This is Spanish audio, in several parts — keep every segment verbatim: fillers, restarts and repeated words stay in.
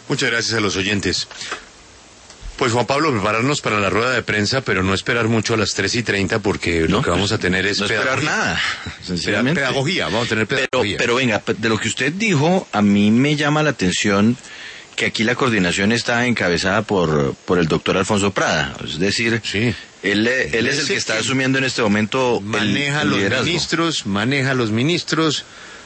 Muchas gracias a los oyentes. Pues Juan Pablo, prepararnos para la rueda de prensa, pero no esperar mucho a las tres y treinta porque no, lo que vamos pues, a tener es no esperar nada, sencillamente. Pedagogía, vamos a tener pedagogía. Pero, pero venga, de lo que usted dijo, a mí me llama la atención que aquí la coordinación está encabezada por por el doctor Alfonso Prada, es decir, sí. él, él es el que está asumiendo en este momento maneja el, el los liderazgo. ministros, maneja los ministros,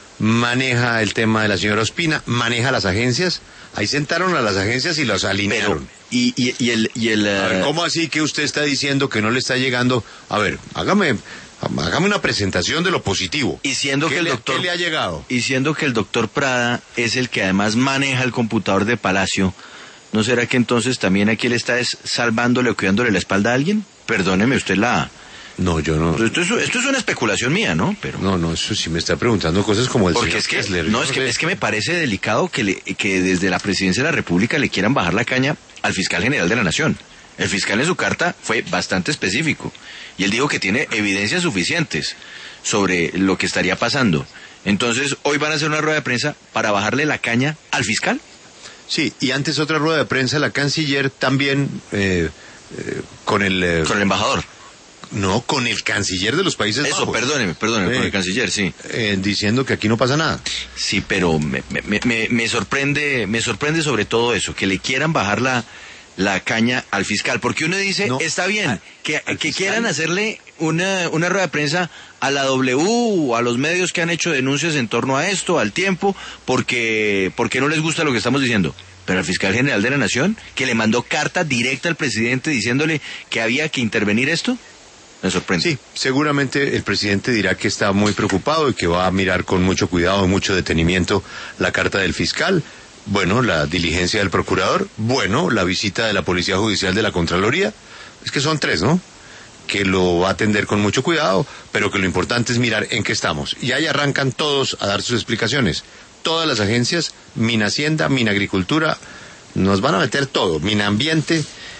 maneja el tema de la señora Ospina, maneja las agencias. Ahí sentaron a las agencias y las alinearon. Pero, y, y, y el... Y el a ver, ¿cómo así que usted está diciendo que no le está llegando? A ver, hágame, hágame una presentación de lo positivo. Y siendo que el le, doctor... ¿Qué le ha llegado? Y siendo que el doctor Prada es el que además maneja el computador de Palacio, ¿no será que entonces también aquí le está es salvándole o cuidándole la espalda a alguien? Perdóneme usted la... No, yo no. Esto es, esto es una especulación mía, ¿no? Pero no, no, eso sí me está preguntando cosas como el porque señor es que Kessler. no es que es que me parece delicado que le, que desde la Presidencia de la República le quieran bajar la caña al fiscal general de la Nación. El fiscal en su carta fue bastante específico y él dijo que tiene evidencias suficientes sobre lo que estaría pasando. Entonces, hoy van a hacer una rueda de prensa para bajarle la caña al fiscal. Sí, y antes otra rueda de prensa, la canciller también eh, eh, con el eh, con el embajador. No, con el canciller de los Países Eso, Bajos. perdóneme, perdóneme, eh, con el canciller, sí. Eh, diciendo que aquí no pasa nada. Sí, pero me, me, me, me sorprende, me sorprende sobre todo eso, que le quieran bajar la, la caña al fiscal, porque uno dice, no, está bien, a, que, que quieran hacerle una, una rueda de prensa a la W o a los medios que han hecho denuncias en torno a esto, al tiempo, porque, porque no les gusta lo que estamos diciendo. Pero al fiscal general de la Nación, que le mandó carta directa al presidente diciéndole que había que intervenir esto. Me sorprende. Sí, seguramente el presidente dirá que está muy preocupado y que va a mirar con mucho cuidado y mucho detenimiento la carta del fiscal, bueno, la diligencia del procurador, bueno, la visita de la Policía Judicial de la Contraloría, es que son tres, ¿no? Que lo va a atender con mucho cuidado, pero que lo importante es mirar en qué estamos. Y ahí arrancan todos a dar sus explicaciones. Todas las agencias, Minhacienda, Minagricultura, nos van a meter todo, Minambiente.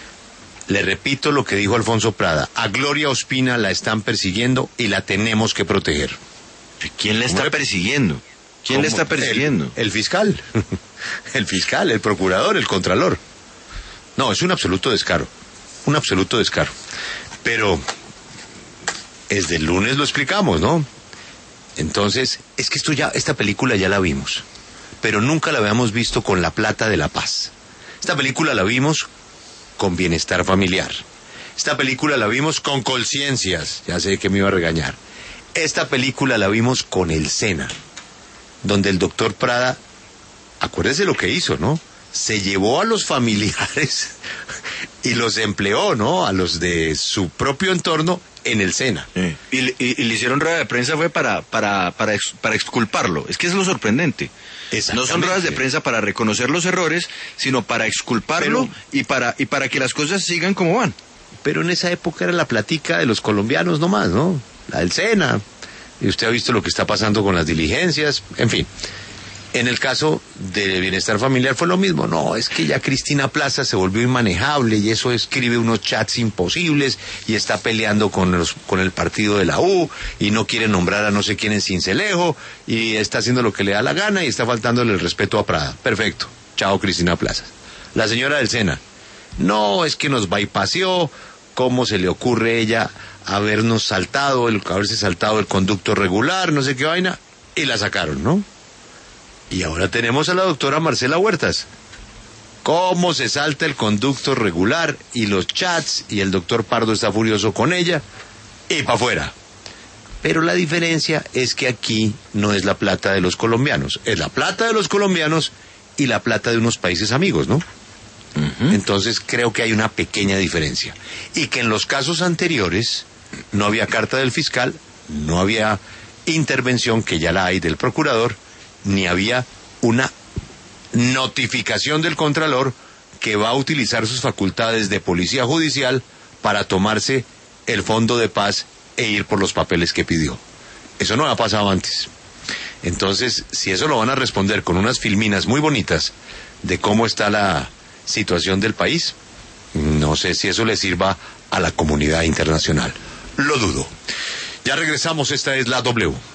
Le repito lo que dijo Alfonso Prada, a Gloria Ospina la están persiguiendo y la tenemos que proteger. ¿Quién la está persiguiendo? ¿Quién le está persiguiendo? El, el fiscal, el fiscal, el procurador, el contralor. No, es un absoluto descaro, un absoluto descaro. Pero desde el lunes lo explicamos, ¿no? Entonces, es que esto ya, esta película ya la vimos, pero nunca la habíamos visto con La Plata de la Paz. Esta película la vimos con Bienestar Familiar. Esta película la vimos con Colciencias, ya sé que me iba a regañar. Esta película la vimos con El Sena, donde el doctor Prada, acuérdese lo que hizo, ¿no? Se llevó a los familiares y los empleó, ¿no? A los de su propio entorno en el Sena. Sí. Y, y, y le hicieron rueda de prensa fue para, para, para, ex, para exculparlo. Es que es lo sorprendente. No son ruedas de prensa para reconocer los errores, sino para exculparlo pero, y para y para que las cosas sigan como van. Pero en esa época era la platica de los colombianos nomás, ¿no? La del Sena. Y usted ha visto lo que está pasando con las diligencias, en fin. En el caso de Bienestar Familiar fue lo mismo. No, es que ya Cristina Plaza se volvió inmanejable y eso escribe unos chats imposibles y está peleando con, los, con el partido de la U y no quiere nombrar a no sé quién en Sincelejo y está haciendo lo que le da la gana y está faltándole el respeto a Prada. Perfecto. Chao, Cristina Plaza. La señora del Sena. No, es que nos bypaseó. ¿Cómo se le ocurre ella habernos saltado, el, haberse saltado el conducto regular, no sé qué vaina? Y la sacaron, ¿no? Y ahora tenemos a la doctora Marcela Huertas. ¿Cómo se salta el conducto regular y los chats? Y el doctor Pardo está furioso con ella. Y para afuera. Pero la diferencia es que aquí no es la plata de los colombianos. Es la plata de los colombianos y la plata de unos países amigos, ¿no? Uh-huh. Entonces creo que hay una pequeña diferencia. Y que en los casos anteriores no había carta del fiscal, no había intervención, que ya la hay, del procurador, ni había una notificación del Contralor que va a utilizar sus facultades de policía judicial para tomarse el fondo de paz e ir por los papeles que pidió. Eso no ha pasado antes. Entonces, si eso lo van a responder con unas filminas muy bonitas de cómo está la situación del país, no sé si eso le sirva a la comunidad internacional. Lo dudo. Ya regresamos, esta es la W.